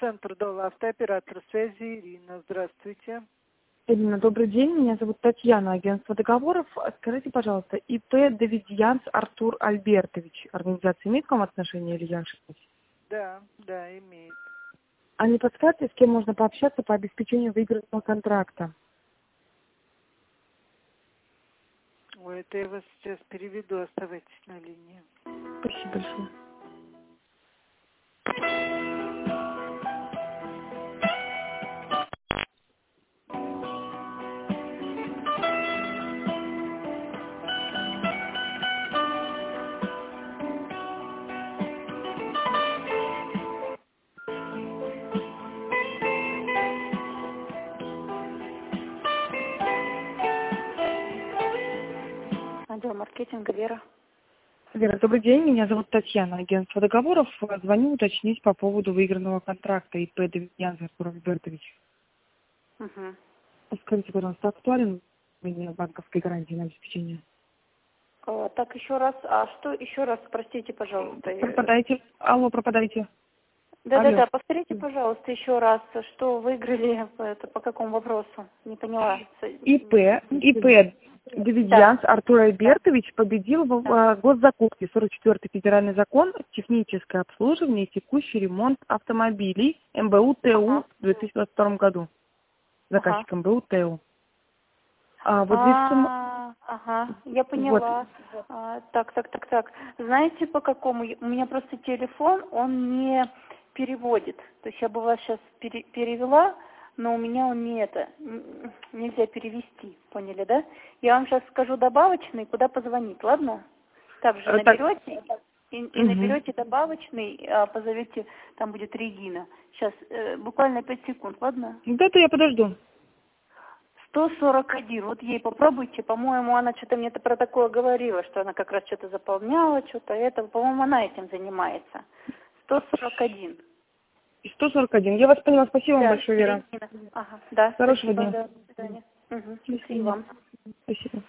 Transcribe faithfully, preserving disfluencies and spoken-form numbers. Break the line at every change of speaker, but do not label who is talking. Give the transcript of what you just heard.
Центр Долавто, оператор связи Ирина. Здравствуйте.
Ирина, добрый день. Меня зовут Татьяна, агентство договоров. Скажите, пожалуйста, ИП Давидьянц Артур Альбертович, организация имеет к вам отношение или я ошиблась?
Да, да, имеет.
А не подскажете, с кем можно пообщаться по обеспечению выигранного контракта?
Ой, это я вас сейчас переведу, оставайтесь на линии.
Спасибо большое.
Отдел маркетинга, Вера.
Вера, добрый день. Меня зовут Татьяна, агентство договоров. Звоню уточнить по поводу выигранного контракта ИП Давидьянц Артур Альбертович.
Угу.
Скажите, пожалуйста, актуален меня банковской гарантии на обеспечение?
А, так, еще раз. А что еще раз, простите, пожалуйста.
Пропадайте. Алло, пропадайте.
Да-да-да, повторите, пожалуйста, еще раз, что выиграли, это по какому вопросу? Не поняла.
ИП, ИП Давидьянц да. Артур Альбертович победил в да. госзакупке. сорок четвёртый федеральный закон, техническое обслуживание и текущий ремонт автомобилей МБУ ТУ ага. в две тысячи двадцать втором году. Заказчик ага. МБУ ТУ. А, вот здесь
сумма... Ага, я поняла. Вот. А, так, так, так, так. Знаете, по какому? У меня просто телефон, он не переводит. То есть я бы вас сейчас пере перевела, но у меня он не это, нельзя перевести, поняли, да? Я вам сейчас скажу добавочный, куда позвонить, ладно? Также наберете и, и угу. наберете добавочный, а позовете, там будет Регина. Сейчас, э, буквально пять секунд, ладно?
Да-то я подожду.
сто сорок один, вот ей попробуйте, по-моему, она что-то мне-то про такое говорила, что она как раз что-то заполняла, что-то это, по-моему, она этим занимается. сто сорок один.
сто сорок один. Я вас поняла. Спасибо да, вам большое, Вера.
Ага, да.
Хорошего
спасибо,
дня.
да, до свидания. Угу. Спасибо вам.
Спасибо.